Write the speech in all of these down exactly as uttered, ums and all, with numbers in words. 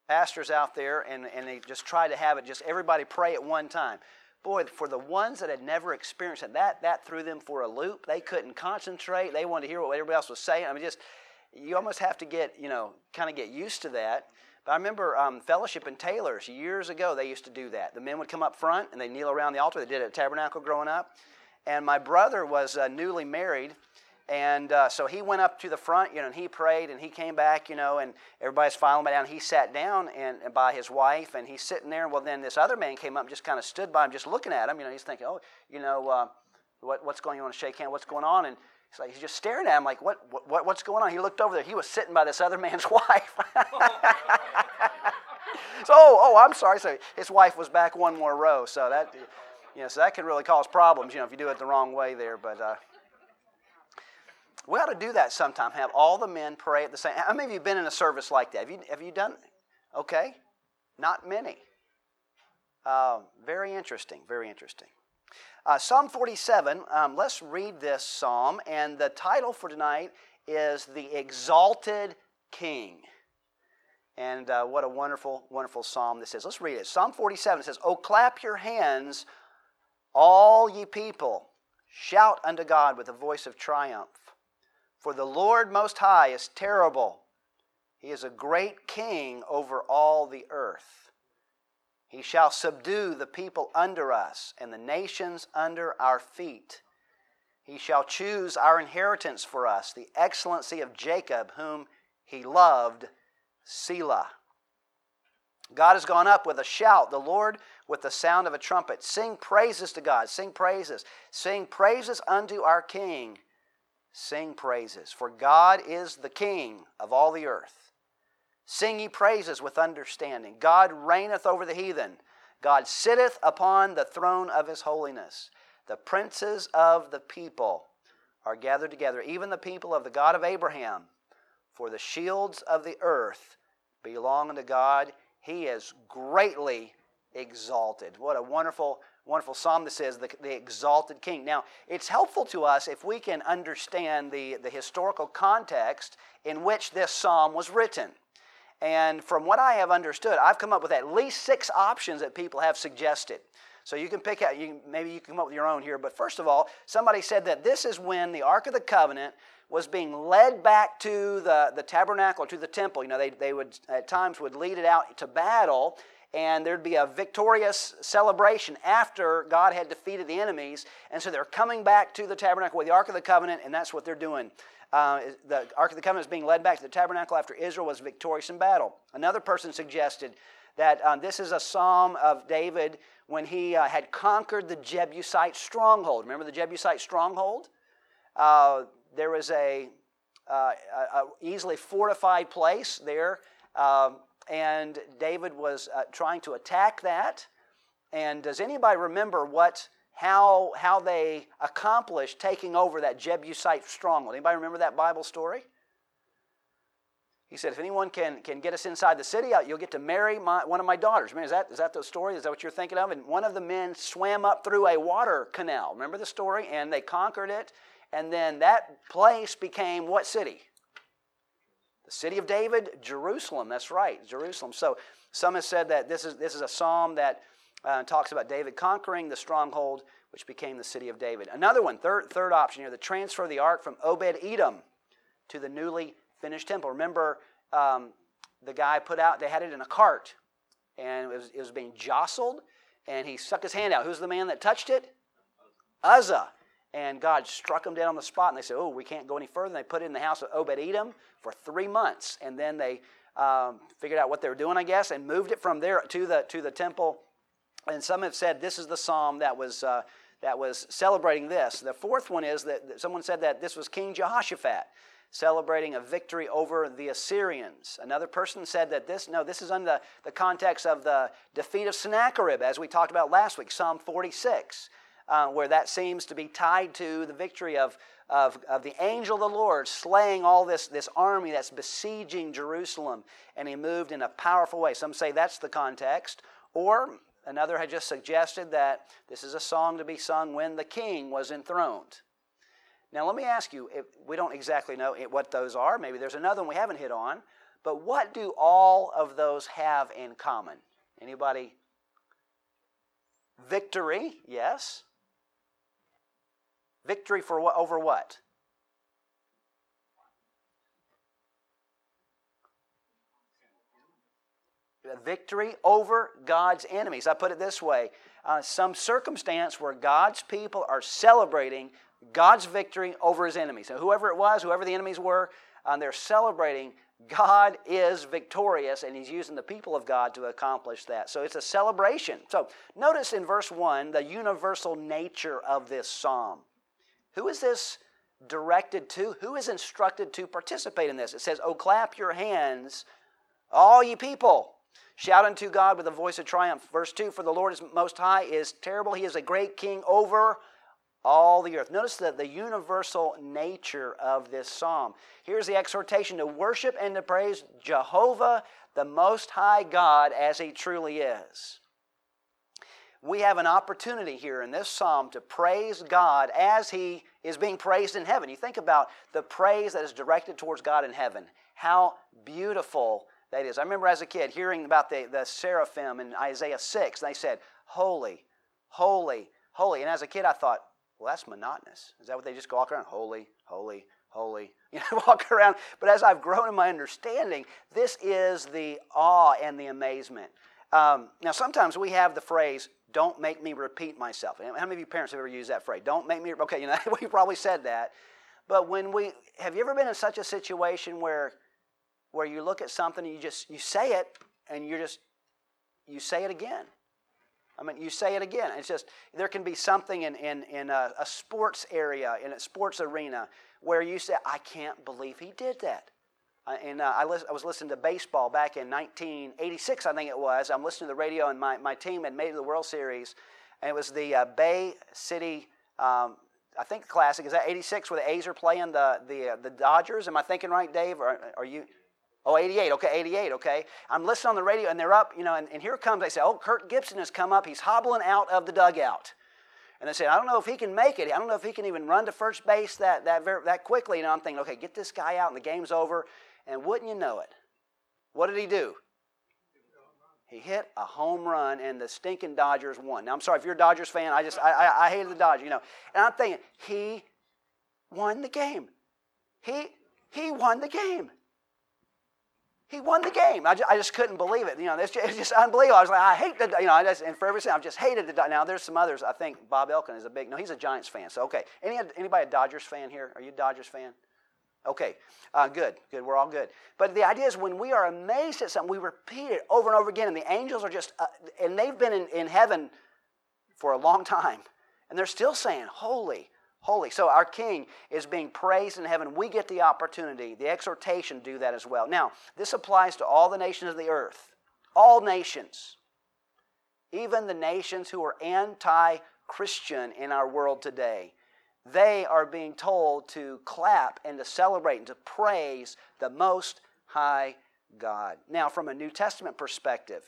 pastors out there, and, and they just try to have it, just everybody pray at one time. Boy, for the ones that had never experienced it, that, that threw them for a loop. They couldn't concentrate. They wanted to hear what everybody else was saying. I mean, just, you almost have to get, you know, kind of get used to that. But I remember um, Fellowship in Taylor's, years ago, they used to do that. The men would come up front, and they'd kneel around the altar. They did it at Tabernacle growing up. And my brother was uh, newly married, and uh, so he went up to the front, you know, and he prayed, and he came back, you know, and everybody's filing by down. He sat down and, and by his wife, and he's sitting there. Well, then this other man came up and just kind of stood by him, just looking at him. You know, he's thinking, oh, you know, uh, what, what's going on? Shake hands. What's going on? And he's like, he's just staring at him, like, what, what, what's going on? He looked over there. He was sitting by this other man's wife. So, oh, oh, I'm sorry. So his wife was back one more row. So that, you know, so that can really cause problems, you know, if you do it the wrong way there. But uh, we ought to do that sometime. Have all the men pray at the same. How many of you have been in a service like that? Have you have you done? Okay, not many. Uh, very interesting. Very interesting. Uh, Psalm forty-seven. Um, let's read this psalm, and the title for tonight is "The Exalted King." And uh, what a wonderful, wonderful psalm this is. Let's read it. Psalm forty-seven. It says, "O clap your hands, all ye people. Shout unto God with a voice of triumph. For the Lord Most High is terrible. He is a great king over all the earth. He shall subdue the people under us, and the nations under our feet. He shall choose our inheritance for us, the excellency of Jacob, whom he loved, Selah." God has gone up with a shout, the Lord with the sound of a trumpet. Sing praises to God. Sing praises. Sing praises unto our King. Sing praises. For God is the King of all the earth. Sing ye praises with understanding. God reigneth over the heathen. God sitteth upon the throne of his holiness. The princes of the people are gathered together, even the people of the God of Abraham. For the shields of the earth belong unto God. He is greatly exalted. What a wonderful, wonderful psalm this is, the, the exalted king. Now, it's helpful to us if we can understand the, the historical context in which this psalm was written. And from what I have understood, I've come up with at least six options that people have suggested. So you can pick out, you, maybe you can come up with your own here. But first of all, somebody said that this is when the Ark of the Covenant was being led back to the, the tabernacle, to the temple. You know, they, they would, at times, would lead it out to battle, and there'd be a victorious celebration after God had defeated the enemies. And so they're coming back to the tabernacle with the Ark of the Covenant, and that's what they're doing. Uh, the Ark of the Covenant is being led back to the tabernacle after Israel was victorious in battle. Another person suggested that um, this is a psalm of David when he uh, had conquered the Jebusite stronghold. Remember the Jebusite stronghold? Uh, there was a, uh, a, a easily fortified place there, um, and David was uh, trying to attack that. And does anybody remember what, how, how they accomplished taking over that Jebusite stronghold? Anybody remember that Bible story? He said, if anyone can, can get us inside the city, you'll get to marry my, one of my daughters. I mean, is that, is that the story? Is that what you're thinking of? And one of the men swam up through a water canal. Remember the story? And they conquered it. And then that place became what city? The city of David, Jerusalem. That's right, Jerusalem. So some have said that this is, this is a psalm that uh, talks about David conquering the stronghold, which became the city of David. Another one, third, third option here, the transfer of the ark from Obed-Edom to the newly finished temple. Remember, um, the guy put out, they had it in a cart, and it was, it was being jostled, and he stuck his hand out. Who's the man that touched it? Uzzah. And God struck him dead on the spot, and they said, oh, we can't go any further. And they put it in the house of Obed-Edom for three months, and then they um, figured out what they were doing, I guess, and moved it from there to the to the temple. And some have said this is the psalm that was uh, that was celebrating this. The fourth one is that someone said that this was King Jehoshaphat celebrating a victory over the Assyrians. Another person said that this, no, this is in the, the context of the defeat of Sennacherib, as we talked about last week, Psalm forty-six, uh, where that seems to be tied to the victory of, of, of the angel of the Lord slaying all this, this army that's besieging Jerusalem, and he moved in a powerful way. Some say that's the context, or another had just suggested that this is a song to be sung when the king was enthroned. Now, let me ask you, if we don't exactly know what those are. Maybe there's another one we haven't hit on. But what do all of those have in common? Anybody? Victory, yes. Victory for what? Over what? Victory over God's enemies. I put it this way. Uh, some circumstance where God's people are celebrating God's victory over His enemies. So whoever it was, whoever the enemies were, uh, they're celebrating God is victorious, and He's using the people of God to accomplish that. So it's a celebration. So notice in verse one the universal nature of this psalm. Who is this directed to? Who is instructed to participate in this? It says, "Oh, clap your hands, all ye people. Shout unto God with a voice of triumph." Verse two, "For the Lord is most high, is terrible. He is a great king over all the earth." Notice the, the universal nature of this psalm. Here's the exhortation to worship and to praise Jehovah, the Most High God, as He truly is. We have an opportunity here in this psalm to praise God as He is being praised in heaven. You think about the praise that is directed towards God in heaven. How beautiful that is. I remember as a kid hearing about the, the seraphim in Isaiah six. They said, "Holy, holy, holy." And as a kid I thought, well, that's monotonous. Is that what they just walk around? Holy, holy, holy. You know, walk around. But as I've grown in my understanding, this is the awe and the amazement. Um, now, sometimes we have the phrase, "Don't make me repeat myself." How many of you parents have ever used that phrase? Don't make me, okay, you know, we probably said that. But when we, have you ever been in such a situation where, where you look at something and you just, you say it and you're just, you say it again? I mean, you say it again. It's just, there can be something in, in, in a, a sports area, in a sports arena, where you say, "I can't believe he did that." Uh, and uh, I, lis- I was listening to baseball back in nineteen eighty-six, I think it was. I'm listening to the radio, and my, my team had made it to the World Series. And it was the uh, Bay City, um, I think the Classic. Is that eighty-six where the A's are playing the the, uh, the Dodgers? Am I thinking right, Dave? Or are you... Oh, eighty-eight, okay, eighty-eight, okay. I'm listening on the radio, and they're up, you know, and, and here comes, they say, "Oh, Kirk Gibson has come up. He's hobbling out of the dugout." And they say, "I don't know if he can make it. I don't know if he can even run to first base that that very, that quickly." You know, I'm thinking, okay, get this guy out, and the game's over. And wouldn't you know it, what did he do? He hit a home run, and the stinking Dodgers won. Now, I'm sorry, if you're a Dodgers fan, I just, I, I, I hated the Dodgers, you know. And I'm thinking, he won the game. He, he won the game. He won the game. I just, I just couldn't believe it. You know, it's just, it's just unbelievable. I was like, I hate the, you know, I just, and for everything, I've just hated the. Now, there's some others. I think Bob Elkin is a big. No, he's a Giants fan. So okay, any anybody a Dodgers fan here? Are you a Dodgers fan? Okay, uh, good, good. We're all good. But the idea is, when we are amazed at something, we repeat it over and over again, and the angels are just, uh, and they've been in, in heaven for a long time, and they're still saying, "Holy, holy." So our King is being praised in heaven. We get the opportunity, the exhortation to do that as well. Now, this applies to all the nations of the earth. All nations. Even the nations who are anti-Christian in our world today. They are being told to clap and to celebrate and to praise the Most High God. Now, from a New Testament perspective,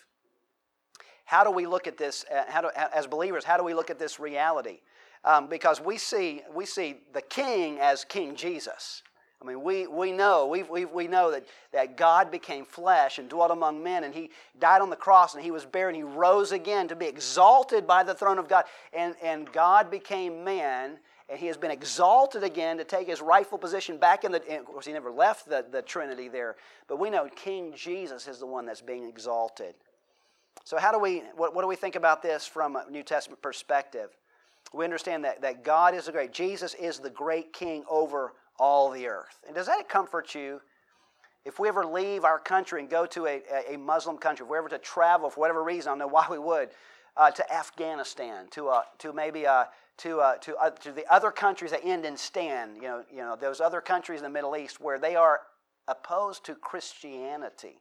how do we look at this, uh, how do, as believers, how do we look at this reality? Um, because we see we see the King as King Jesus. I mean, we, we know we we we know that, that God became flesh and dwelt among men, and He died on the cross, and He was buried, and He rose again to be exalted by the throne of God. And, and God became man, and He has been exalted again to take His rightful position back in the... Of course, He never left the, the Trinity there, but we know King Jesus is the one that's being exalted. So how do we... What, what do we think about this from a New Testament perspective? We understand that, that God is the great... Jesus is the great King over all the earth. And does that comfort you? If we ever leave our country and go to a, a Muslim country, if we're ever to travel for whatever reason, I don't know why we would, uh, to Afghanistan, to uh, to maybe uh, to uh, to uh, to the other countries that end in stan, you know, you know, those other countries in the Middle East where they are opposed to Christianity.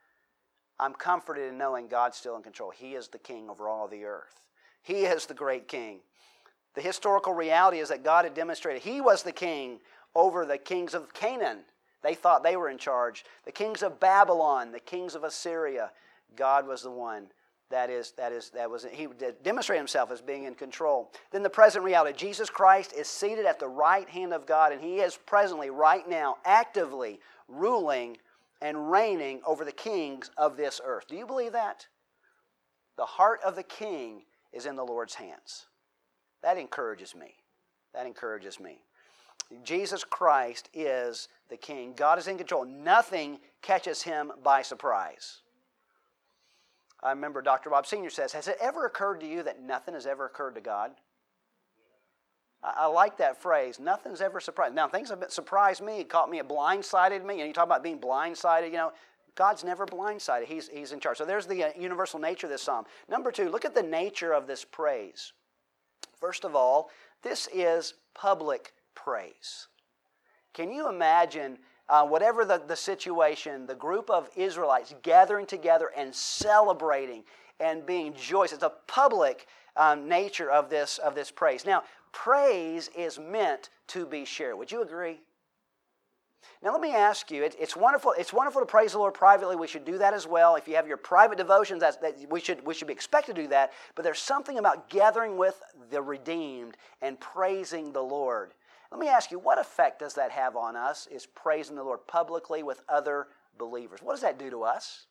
I'm comforted in knowing God's still in control. He is the King over all the earth. He is the great King. The historical reality is that God had demonstrated He was the King over the kings of Canaan. They thought they were in charge. The kings of Babylon, the kings of Assyria. God was the one that is that is that was He demonstrated Himself as being in control. Then the present reality: Jesus Christ is seated at the right hand of God, and He is presently, right now, actively ruling and reigning over the kings of this earth. Do you believe that? The heart of the king is in the Lord's hands. That encourages me. That encourages me. Jesus Christ is the king. God is in control. Nothing catches him by surprise. I remember Doctor Bob Senior says, has it ever occurred to you that nothing has ever occurred to God? I, I like that phrase. Nothing's ever surprised. Now, things have surprised me. It caught me, it blindsided me. You know, you talk about being blindsided, you know. God's never blindsided. He's, he's in charge. So there's the uh, universal nature of this psalm. Number two, look at the nature of this praise. First of all, this is public praise. Can you imagine uh, whatever the, the situation, the group of Israelites gathering together and celebrating and being joyous? It's a public um, nature of this, of this praise. Now, praise is meant to be shared. Would you agree? Now let me ask you, it, it's wonderful It's wonderful to praise the Lord privately. We should do that as well. If you have your private devotions, that's, that we, should, we should be expected to do that. But there's something about gathering with the redeemed and praising the Lord. Let me ask you, what effect does that have on us, is praising the Lord publicly with other believers? What does that do to us?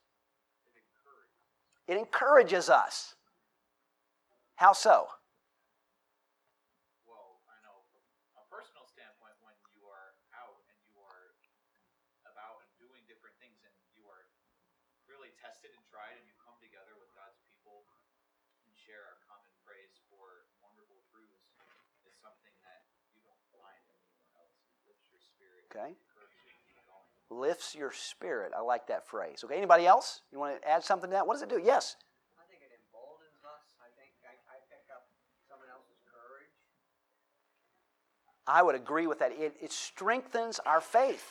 It encourages us. How so? Tested and tried, and you come together with God's people and share our common praise for wonderful truths is something that you don't find anywhere else. It lifts your spirit. Okay. Encourages you to keep going. Lifts your spirit. I like that phrase. Okay, anybody else? You want to add something to that? What does it do? Yes? I think it emboldens us. I think I, I pick up someone else's courage. I would agree with that. It, it strengthens our faith.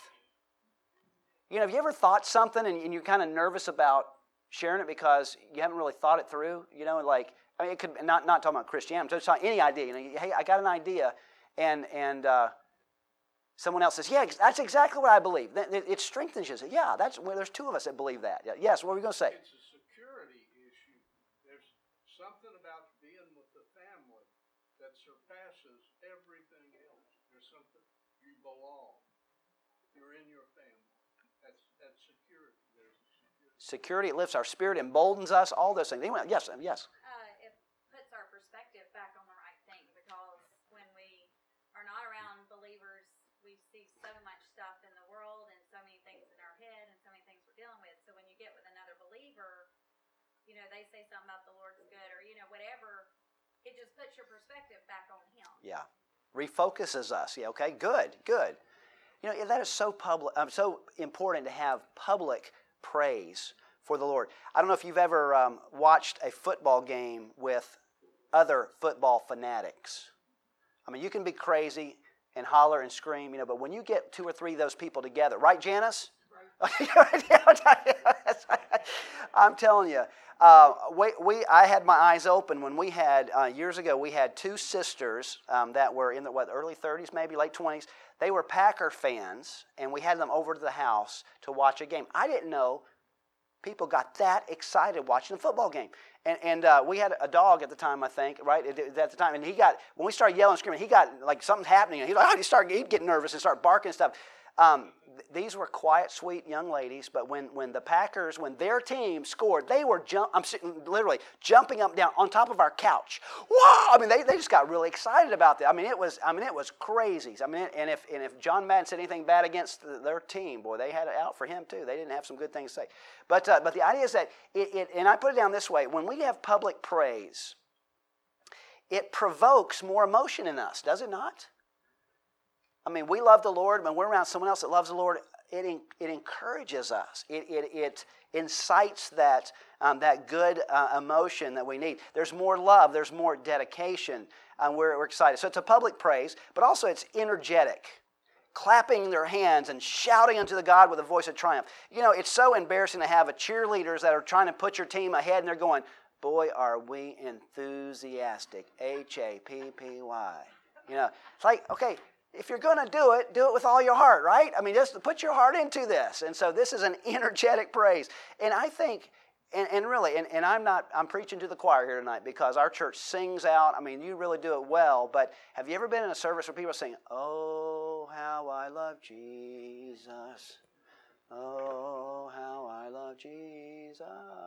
You know, have you ever thought something and, and you're kind of nervous about sharing it because you haven't really thought it through? You know, like, I mean, it could, not not talking about Christianity, just talking any idea. You know, hey, I got an idea, and and uh, someone else says, yeah, that's exactly what I believe. It, it strengthens you. Yeah, that's well, there's two of us that believe that. Yes, what were we going to say? It's a security issue. There's something about being with the family that surpasses everything else. There's something, you belong. You're in your family. That's, that's security. There's security. Security, it lifts our spirit, emboldens us, all those things. Anyone? Yes, yes. Uh, it puts our perspective back on the right thing, because when we are not around believers, we see so much stuff in the world and so many things in our head and so many things we're dealing with. So when you get with another believer, you know, they say something about the Lord's good, or, you know, whatever, it just puts your perspective back on Him. Yeah. Refocuses us. Yeah, okay, good, good. You know, that is so public, um, so important to have public praise for the Lord. I don't know if you've ever um, watched a football game with other football fanatics. I mean, you can be crazy and holler and scream, you know, but when you get two or three of those people together, right, Janice? Right. I'm telling you, uh, we, we I had my eyes open when we had uh, years ago. We had two sisters um, that were in the what early thirties, maybe late twenties. They were Packer fans, and we had them over to the house to watch a game. I didn't know people got that excited watching a football game. And, and uh, we had a dog at the time, I think, right, at the time. And he got, when we started yelling and screaming, he got, like, something's happening. And he's like, oh, he started he'd get nervous and start barking and stuff. Um, th- these were quiet, sweet young ladies, but when, when the Packers, when their team scored, they were, jump, I'm sitting, literally jumping up and down on top of our couch. Wow! I mean, they, they just got really excited about that. I mean, it was, I mean, it was crazy. I mean, and if, and if John Madden said anything bad against the, their team, boy, they had it out for him too. They didn't have some good things to say. But, uh, but the idea is that, it, it, and I put it down this way, when we have public praise, it provokes more emotion in us, does it not? I mean, we love the Lord. When we're around someone else that loves the Lord, it it encourages us. It it, it incites that um, that good uh, emotion that we need. There's more love. There's more dedication. And we're, we're excited. So it's a public praise, but also it's energetic, clapping their hands and shouting unto the God with a voice of triumph. You know, it's so embarrassing to have a cheerleaders that are trying to put your team ahead, and they're going, "Boy, are we enthusiastic!" H A P P Y. You know, it's like, okay. If you're going to do it, do it with all your heart, right? I mean, just put your heart into this. And so this is an energetic praise. And I think, and, and really, and, and I'm not, I'm preaching to the choir here tonight because our church sings out. I mean, you really do it well. But have you ever been in a service where people are saying, "Oh, how I love Jesus. Oh, how I love Jesus.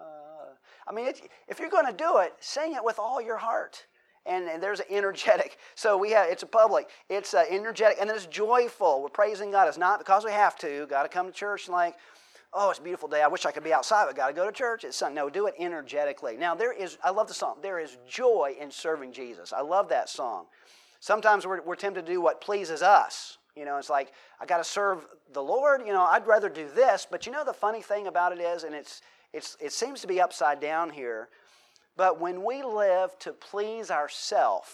I mean, it's, if you're going to do it, sing it with all your heart. And, and there's an energetic. So we have, it's a public. It's uh, energetic, and then it's joyful. We're praising God. It's not because we have to. Got to come to church and like, oh, it's a beautiful day. I wish I could be outside, but got to go to church. It's Sunday. No, do it energetically. Now, there is, I love the song. There is joy in serving Jesus. I love that song. Sometimes we're, we're tempted to do what pleases us. You know, it's like, I got to serve the Lord. You know, I'd rather do this. But you know the funny thing about it is, and it's, it's, it seems to be upside down here, but when we live to please ourselves,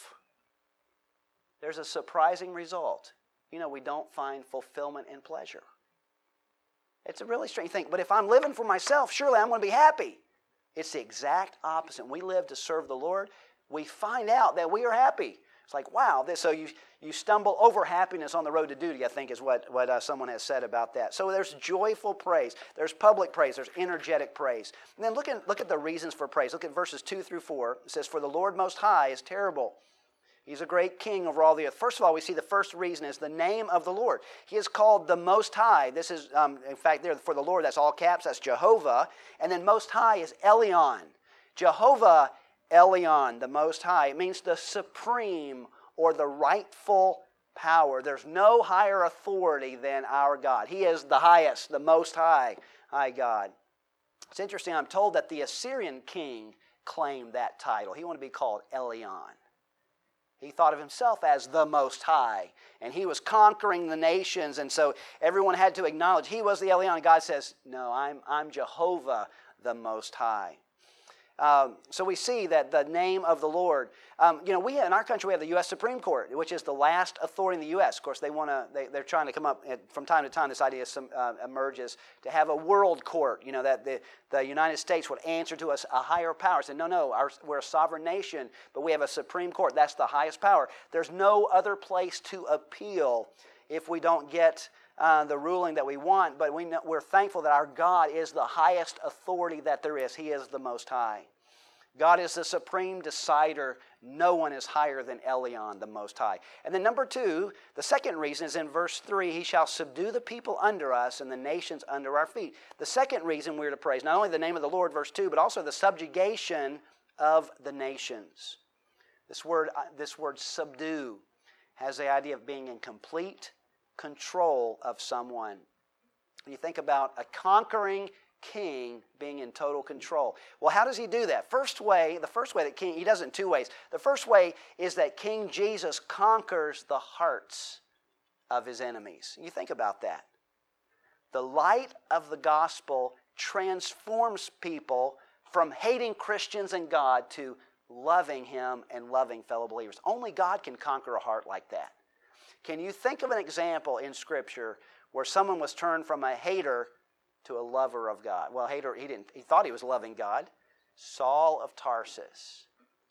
there's a surprising result. You know, we don't find fulfillment and pleasure. It's a really strange thing. But if I'm living for myself, surely I'm going to be happy. It's the exact opposite. When we live to serve the Lord, we find out that we are happy. It's like, wow. This, so you, you stumble over happiness on the road to duty, I think is what, what uh, someone has said about that. So there's joyful praise. There's public praise. There's energetic praise. And then look at, look at the reasons for praise. Look at verses two through four. It says, for the Lord Most High is terrible. He's a great king over all the earth. First of all, we see the first reason is the name of the Lord. He is called the Most High. This is, um, in fact, there for the Lord, that's all caps, that's Jehovah. And then Most High is Elyon. Jehovah Elyon, the Most High. It means the supreme or the rightful power. There's no higher authority than our God. He is the highest, the Most High, High God. It's interesting, I'm told that the Assyrian king claimed that title. He wanted to be called Elyon. He thought of himself as the Most High, and he was conquering the nations, and so everyone had to acknowledge he was the Elyon. And God says, no, I'm, I'm Jehovah the Most High. Um, so we see that the name of the Lord, um, you know, we in our country we have the U S Supreme Court, which is the last authority in the U S Of course, they want to, they, they're trying to come up from time to time. This idea some, uh, emerges to have a world court. You know, that the, the United States would answer to us a higher power. Say, no, no, our, we're a sovereign nation, but we have a Supreme Court. That's the highest power. There's no other place to appeal if we don't get Uh, the ruling that we want, but we know, we're thankful that our God is the highest authority that there is. He is the Most High. God is the supreme decider. No one is higher than Elyon, the Most High. And then number two, the second reason is in verse three, He shall subdue the people under us and the nations under our feet. The second reason we're to praise, not only the name of the Lord, verse two, but also the subjugation of the nations. This word, uh, this word subdue has the idea of being in complete control of someone. You think about a conquering king being in total control. Well, how does he do that? First way, the first way that king, he does it in two ways. The first way is that King Jesus conquers the hearts of his enemies. You think about that. The light of the gospel transforms people from hating Christians and God to loving Him and loving fellow believers. Only God can conquer a heart like that. Can you think of an example in Scripture where someone was turned from a hater to a lover of God? Well, hater, he didn't. He thought he was loving God. Saul of Tarsus.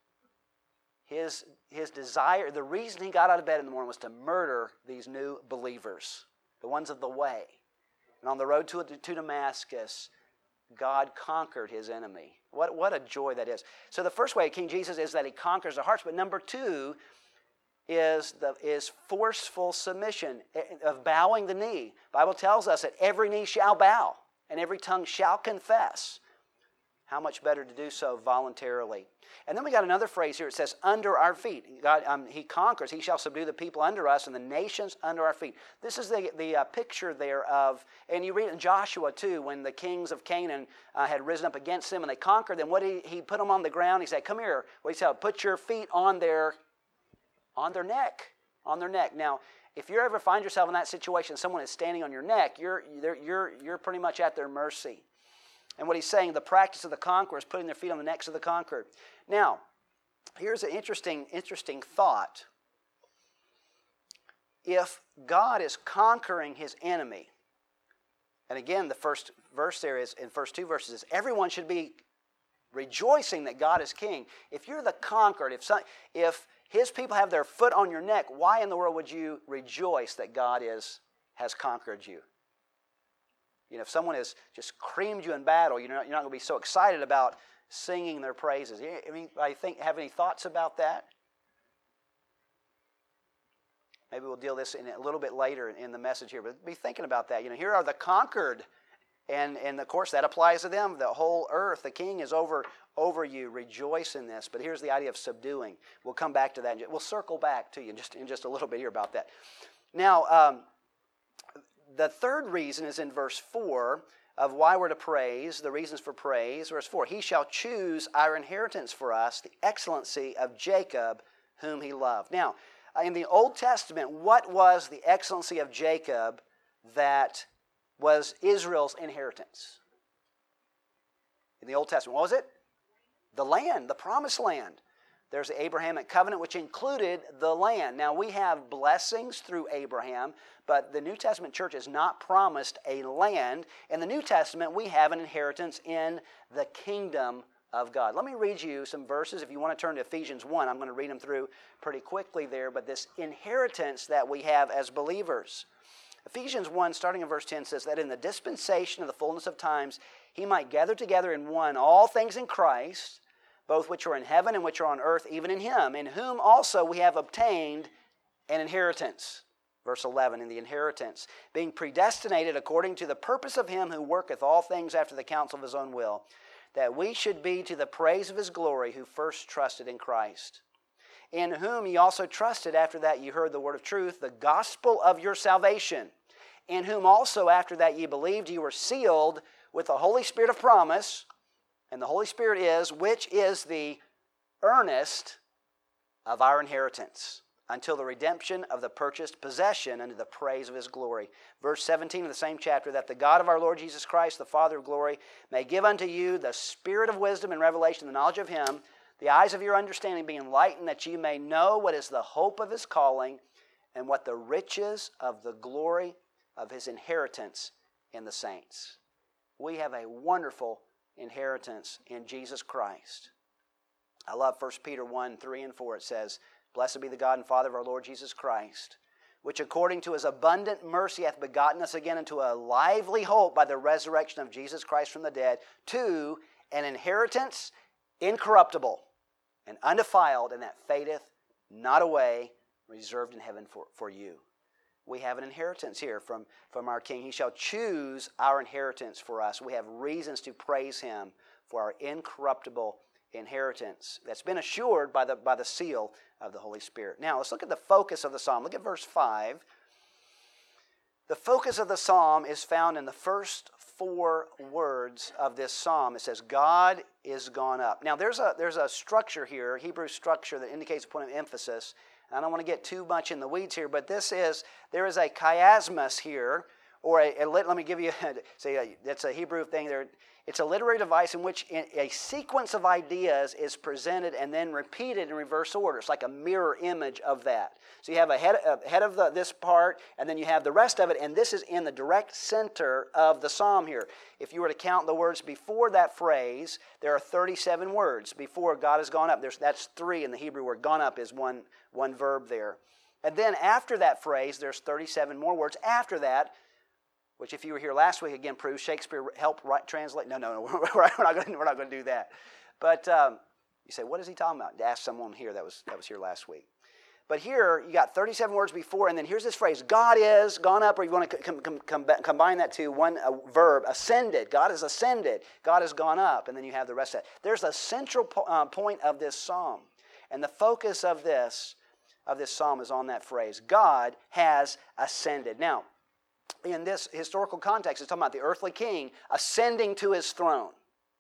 His, his desire, the reason he got out of bed in the morning was to murder these new believers, the ones of the way. And on the road to, to Damascus, God conquered his enemy. What, what a joy that is. So the first way of King Jesus is that he conquers the hearts. But number two is, the, is forceful submission, of bowing the knee. The Bible tells us that every knee shall bow and every tongue shall confess. How much better to do so voluntarily. And then we got another phrase here. It says, under our feet. God, um, he conquers. He shall subdue the people under us and the nations under our feet. This is the, the uh, picture there of, and you read in Joshua too, when the kings of Canaan uh, had risen up against them and they conquered them. What did he, he put them on the ground. He said, come here. What he said, put your feet on their, on their neck. On their neck. Now, if you ever find yourself in that situation, someone is standing on your neck, you're, you're, you're pretty much at their mercy. And what he's saying, the practice of the conqueror is putting their feet on the necks of the conquered. Now, here's an interesting, interesting thought. If God is conquering his enemy, and again, the first verse there is, in first two verses, is everyone should be rejoicing that God is king. If you're the conquered, if some, if his people have their foot on your neck, why in the world would you rejoice that God is has conquered you? You know, if someone has just creamed you in battle, you're not, you're not going to be so excited about singing their praises. I mean, I think, have any thoughts about that? Maybe we'll deal this in a little bit later in the message here, but be thinking about that. You know, here are the conquered And, and of course, that applies to them. The whole earth, the king is over, over you. Rejoice in this. But here's the idea of subduing. We'll come back to that. We'll circle back to you in just, in just a little bit here about that. Now, um, the third reason is in verse four of why we're to praise, the reasons for praise. Verse four, he shall choose our inheritance for us, the excellency of Jacob, whom he loved. Now, in the Old Testament, what was the excellency of Jacob that was Israel's inheritance? In the Old Testament, what was it? The land, the promised land. There's the Abrahamic covenant, which included the land. Now, we have blessings through Abraham, but the New Testament church is not promised a land. In the New Testament, we have an inheritance in the kingdom of God. Let me read you some verses. If you want to turn to Ephesians one, I'm going to read them through pretty quickly there, but this inheritance that we have as believers. Ephesians one, starting in verse ten, says that in the dispensation of the fullness of times, he might gather together in one all things in Christ, both which are in heaven and which are on earth, even in him, in whom also we have obtained an inheritance. Verse eleven, in the inheritance, being predestinated according to the purpose of him who worketh all things after the counsel of his own will, that we should be to the praise of his glory who first trusted in Christ, in whom ye also trusted after that ye heard the word of truth, the gospel of your salvation, in whom also after that ye believed, ye were sealed with the Holy Spirit of promise. And the Holy Spirit is, which is the earnest of our inheritance, until the redemption of the purchased possession unto the praise of his glory. Verse seventeen of the same chapter, that the God of our Lord Jesus Christ, the Father of glory, may give unto you the spirit of wisdom and revelation, the knowledge of him, the eyes of your understanding being enlightened, that ye may know what is the hope of his calling, and what the riches of the glory of his inheritance in the saints. We have a wonderful inheritance in Jesus Christ. I love First Peter one, three and four. It says, blessed be the God and Father of our Lord Jesus Christ, which according to his abundant mercy hath begotten us again into a lively hope by the resurrection of Jesus Christ from the dead, to an inheritance incorruptible and undefiled, and that fadeth not away, reserved in heaven for, for you. We have an inheritance here from, from our King. He shall choose our inheritance for us. We have reasons to praise him for our incorruptible inheritance that's been assured by the, by the seal of the Holy Spirit. Now, let's look at the focus of the psalm. Look at verse five. The focus of the psalm is found in the first four words of this psalm. It says, God is gone up. Now, there's a, there's a structure here, a Hebrew structure that indicates a point of emphasis. I don't want to get too much in the weeds here, but this is, there is a chiasmus here, or a, a let me give you, a, say a, that's a Hebrew thing there. It's a literary device in which a sequence of ideas is presented and then repeated in reverse order. It's like a mirror image of that. So you have a head, a head of the, this part, and then you have the rest of it, and this is in the direct center of the psalm here. If you were to count the words before that phrase, there are thirty-seven words before God has gone up. There's, that's three in the Hebrew word. Gone up is one, one verb there. And then after that phrase, there's thirty-seven more words after that, which if you were here last week, again, proves Shakespeare helped write, translate. No, no, no, we're not going to, we're not going to do that. But um, you say, what is he talking about? Ask someone here that was, that was here last week. But here, you got thirty-seven words before, and then here's this phrase, God is gone up, or you want to com- com- com- combine that to one uh, verb, ascended. God is ascended. God has gone up, and then you have the rest of it. There's a central po- uh, point of this psalm, and the focus of this, of this psalm is on that phrase, God has ascended. Now, in this historical context, it's talking about the earthly king ascending to his throne.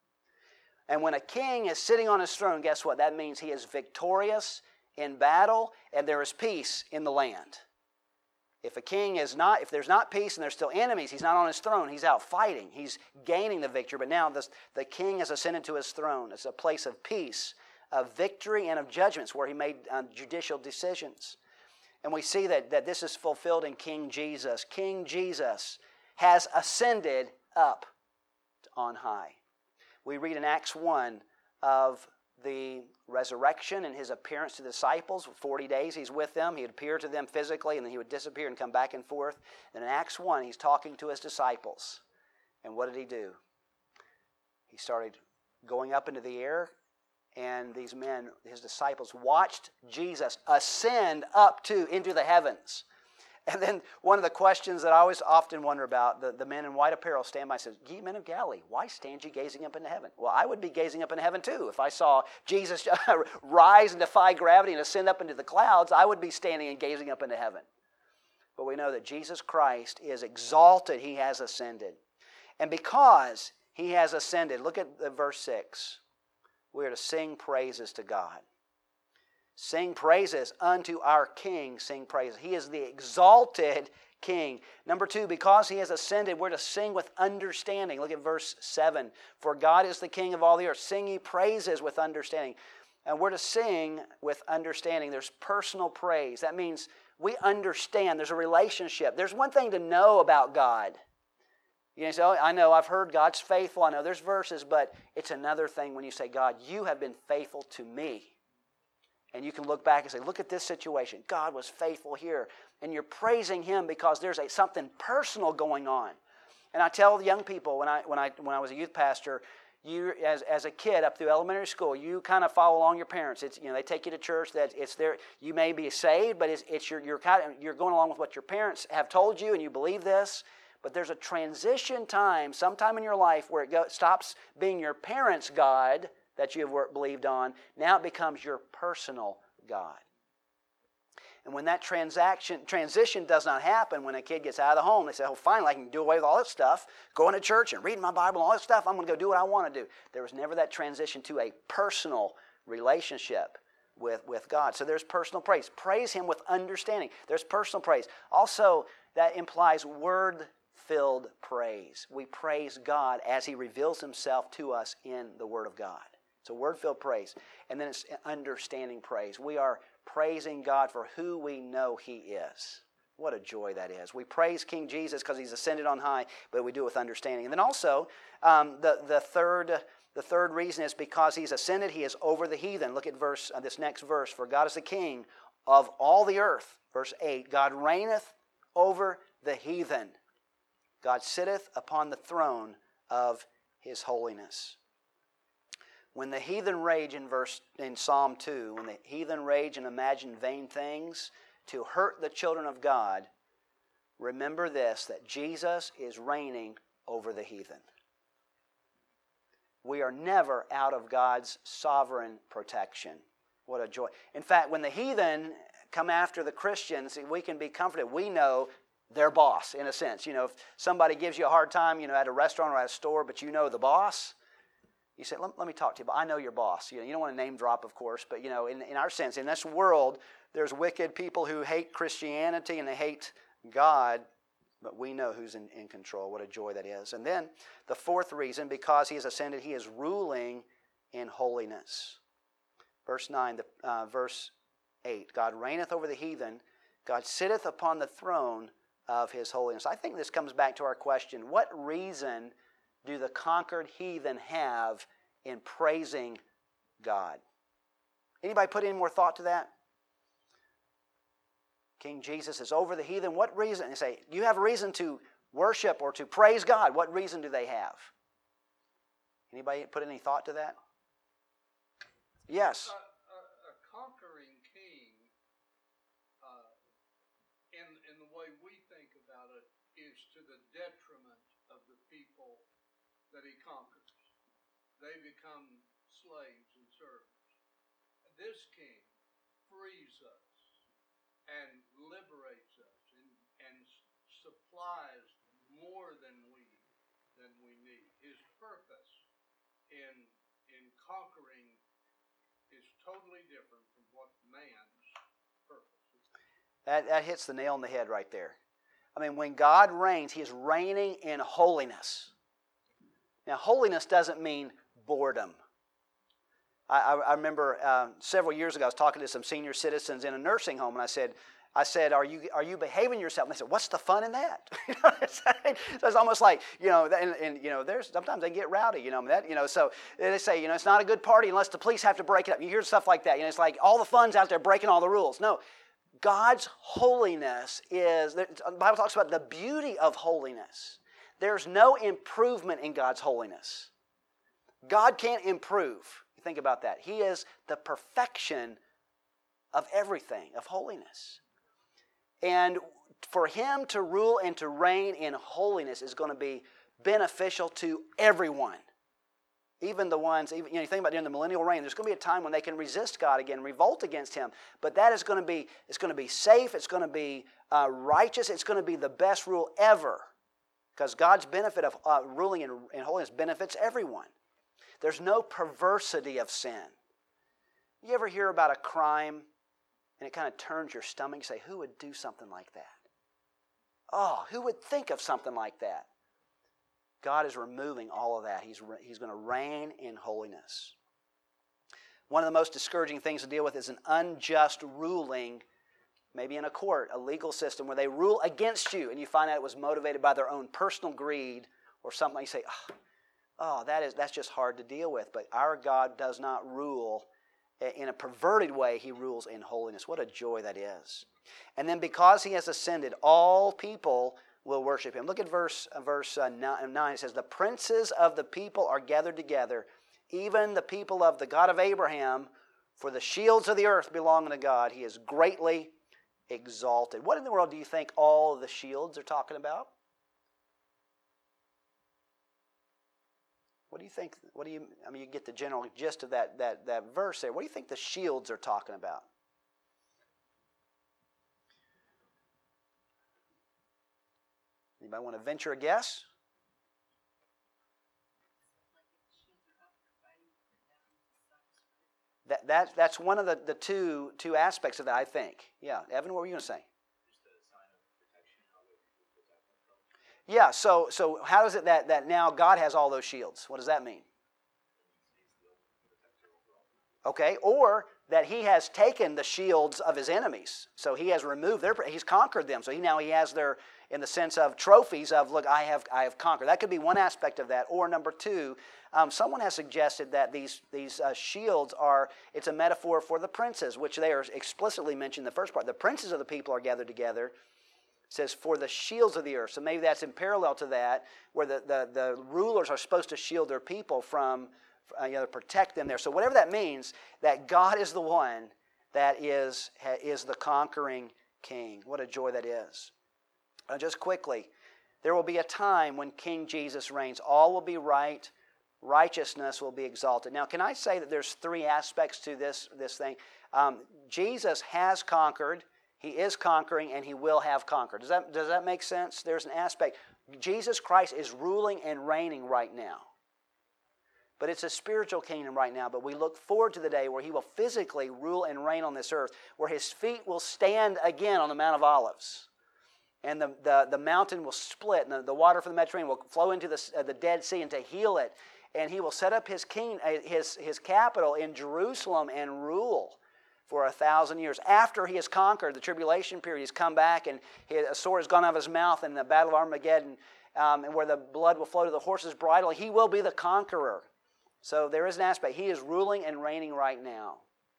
And when a king is sitting on his throne, guess what? That means he is victorious in battle, and there is peace in the land. If a king is not, if there's not peace and there's still enemies, he's not on his throne. He's out fighting. He's gaining the victory. But now this, the king has ascended to his throne. It's a place of peace, of victory, and of judgments where he made uh, judicial decisions. And we see that, that this is fulfilled in King Jesus. King Jesus has ascended up on high. We read in Acts one of the resurrection and his appearance to the disciples. forty days he's with them. He'd appear to them physically, and then he would disappear and come back and forth. And in Acts one, he's talking to his disciples. And what did he do? He started going up into the air, and these men, his disciples, watched Jesus ascend up to into the heavens. And then one of the questions that I always often wonder about, the, the men in white apparel stand by and says, "Ye men of Galilee, why stand ye gazing up into heaven?" Well, I would be gazing up into heaven too. If I saw Jesus rise and defy gravity and ascend up into the clouds, I would be standing and gazing up into heaven. But we know that Jesus Christ is exalted. He has ascended. And because He has ascended, look at the verse six. We are to sing praises to God. Sing praises unto our King. Sing praises. He is the exalted King. Number two, because He has ascended, we're to sing with understanding. Look at verse seven. For God is the King of all the earth. Sing ye praises with understanding. And we're to sing with understanding. There's personal praise. That means we understand. There's a relationship. There's one thing to know about God. You know, so I know I've heard God's faithful. I know there's verses, but it's another thing when you say, "God, you have been faithful to me." And you can look back and say, "Look at this situation. God was faithful here." And you're praising Him because there's a, something personal going on. And I tell the young people, when I when I when I was a youth pastor, you as as a kid up through elementary school, you kind of follow along your parents. It's you know they take you to church. That it's there. You may be saved, but it's it's your you're kind of you're going along with what your parents have told you, and you believe this. But there's a transition time, sometime in your life, where it go, stops being your parents' God that you have believed on. Now it becomes your personal God. And when that transaction transition does not happen, when a kid gets out of the home, they say, "Oh, finally, I can do away with all this stuff, going to church and reading my Bible and all this stuff. I'm going to go do what I want to do." There was never that transition to a personal relationship with, with God. So there's personal praise. Praise Him with understanding. There's personal praise. Also, that implies word-filled praise. We praise God as He reveals Himself to us in the Word of God. It's a word-filled praise. And then it's understanding praise. We are praising God for who we know He is. What a joy that is. We praise King Jesus because He's ascended on high, but we do it with understanding. And then also, um, the, the, third, the third reason is because He's ascended, He is over the heathen. Look at verse uh, this next verse. For God is the King of all the earth. Verse eight, God reigneth over the heathen. God sitteth upon the throne of His holiness. When the heathen rage in verse in Psalm two, when the heathen rage and imagine vain things to hurt the children of God, remember this, that Jesus is reigning over the heathen. We are never out of God's sovereign protection. What a joy. In fact, when the heathen come after the Christians, we can be comforted. We know their boss, in a sense. You know, if somebody gives you a hard time, you know, at a restaurant or at a store, but you know the boss, you say, let, let me talk to you, but I know your boss. You know, you don't want to name drop, of course, but, you know, in, in our sense, in this world, there's wicked people who hate Christianity and they hate God, but we know who's in, in control. What a joy that is. And then the fourth reason, because He has ascended, He is ruling in holiness. Verse nine, the, uh, verse eight, God reigneth over the heathen. God sitteth upon the throne of His holiness. I think this comes back to our question, what reason do the conquered heathen have in praising God? Anybody put any more thought to that? King Jesus is over the heathen. What reason? They say, you have a reason to worship or to praise God. What reason do they have? Anybody put any thought to that? Yes. A, a, a conquering king, uh, in, in the way we think about it, is to the detriment of the people that he conquers. They become slaves and servants. This king frees us and liberates us and, and supplies more than we than we need. His purpose in in conquering is totally different from what man's purpose is. That, that hits the nail on the head right there. I mean, when God reigns, He is reigning in holiness. Now, holiness doesn't mean boredom. I, I, I remember uh, several years ago, I was talking to some senior citizens in a nursing home, and I said, I said, are you are you behaving yourself? And they said, what's the fun in that? You know what I'm saying? So it's almost like, you know, and, and you know, there's sometimes they get rowdy, you know, that, you know, so they say, you know, it's not a good party unless the police have to break it up. You hear stuff like that. You know, it's like all the fun's out there breaking all the rules. No, God's holiness is, the Bible talks about the beauty of holiness. There's no improvement in God's holiness. God can't improve. You think about that. He is the perfection of everything, of holiness. And for him to rule and to reign in holiness is going to be beneficial to everyone. Even the ones, even, you know, you think about during the millennial reign, there's going to be a time when they can resist God again, revolt against him. But that is going to be, it's going to be safe, it's going to be uh, righteous, it's going to be the best rule ever. Because God's benefit of uh, ruling in, in holiness benefits everyone. There's no perversity of sin. You ever hear about a crime and it kind of turns your stomach? You say, who would do something like that? Oh, who would think of something like that? God is removing all of that. He's, he's going to reign in holiness. One of the most discouraging things to deal with is an unjust ruling, maybe in a court, a legal system, where they rule against you and you find out it was motivated by their own personal greed or something. You say, oh, oh that is, that's just hard to deal with. But our God does not rule in a perverted way. He rules in holiness. What a joy that is. And then because he has ascended, all people will worship him. Look at verse, uh, verse uh, nine. It says, the princes of the people are gathered together, even the people of the God of Abraham, for the shields of the earth belong to God. He is greatly exalted. What in the world do you think all of the shields are talking about? What do you think? What do you? I mean, you get the general gist of that that that verse there. What do you think the shields are talking about? Anybody want to venture a guess? That, that, that's one of the, the two, two aspects of that, I think. Yeah, Evan, what were you going to say? Yeah, so so how is it that, that now God has all those shields? What does that mean? Okay, or that he has taken the shields of his enemies. So he has removed their, he's conquered them. So he now he has their, in the sense of trophies of, look, I have I have conquered. That could be one aspect of that. Or number two, um, someone has suggested that these, these uh, shields are, it's a metaphor for the princes, which they are explicitly mentioned in the first part. The princes of the people are gathered together. It says, for the shields of the earth. So maybe that's in parallel to that, where the, the, the rulers are supposed to shield their people from, uh, you know, protect them there. So whatever that means, that God is the one that is, is the conquering king. What a joy that is. Uh, just quickly, there will be a time when King Jesus reigns. All will be right. Righteousness will be exalted. Now, can I say that there's three aspects to this, this thing? Um, Jesus has conquered. He is conquering, and he will have conquered. Does that, does that make sense? There's an aspect. Jesus Christ is ruling and reigning right now. But it's a spiritual kingdom right now. But we look forward to the day where he will physically rule and reign on this earth, where his feet will stand again on the Mount of Olives. And the, the, the mountain will split, and the, the water from the Mediterranean will flow into the, uh, the Dead Sea and to heal it. And he will set up his, king, uh, his, his capital in Jerusalem and rule for a thousand years. After he has conquered the tribulation period, he's come back and his, a sword has gone out of his mouth in the battle of Armageddon, um, and where the blood will flow to the horse's bridle. He will be the conqueror. So there is an aspect. He is ruling and reigning right now.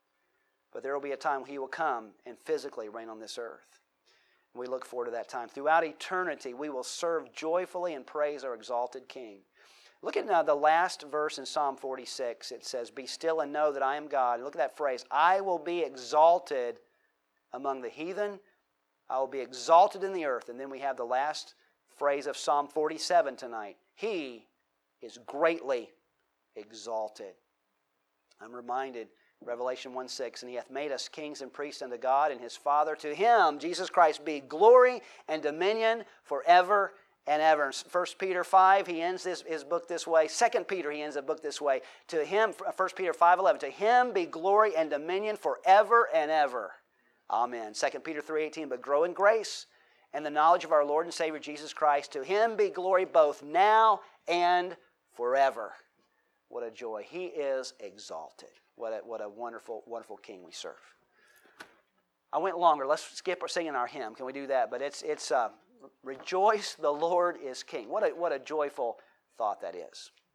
But there will be a time when he will come and physically reign on this earth. We look forward to that time. Throughout eternity, we will serve joyfully and praise our exalted King. Look at now the last verse in Psalm forty-six. It says, be still and know that I am God. And look at that phrase, I will be exalted among the heathen. I will be exalted in the earth. And then we have the last phrase of Psalm forty-seven tonight. He is greatly exalted. I'm reminded, Revelation one six, and he hath made us kings and priests unto God and his Father. To him, Jesus Christ, be glory and dominion forever and ever. In First Peter five, he ends this, his book this way. Second Peter, he ends the book this way. To him, First Peter five eleven, to him be glory and dominion forever and ever. Amen. Second Peter three eighteen, but grow in grace and the knowledge of our Lord and Savior Jesus Christ. To him be glory both now and forever. What a joy. He is exalted. What a, what a wonderful, wonderful King we serve. I went longer. Let's skip singing our hymn. Can we do that? But it's, it's uh, rejoice, the Lord is King. What a, what a joyful thought that is.